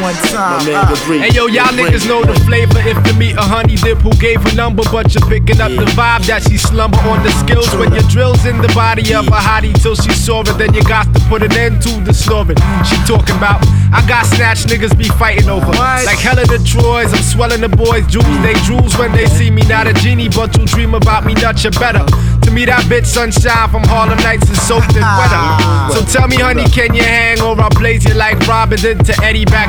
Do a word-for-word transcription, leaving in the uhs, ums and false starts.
one time. Uh. Hey yo, y'all niggas know the flavor. If you meet a honey dip who gave a number, but you're picking up the vibe that she slumber on the skills. When your drill's in the body of a hottie till she saw it, then you got to put an end to the snoring. She talking about, I got snatch niggas be fighting over. Like hell of the Troys, I'm swelling the boys' jewels. They drools when they see me, not a genie, but you'll dream about me, not your better. To me that bitch sunshine from Harlem Nights is soaked in weather. So tell me honey, can you hang, or I'll blaze you like Robin did to Eddie back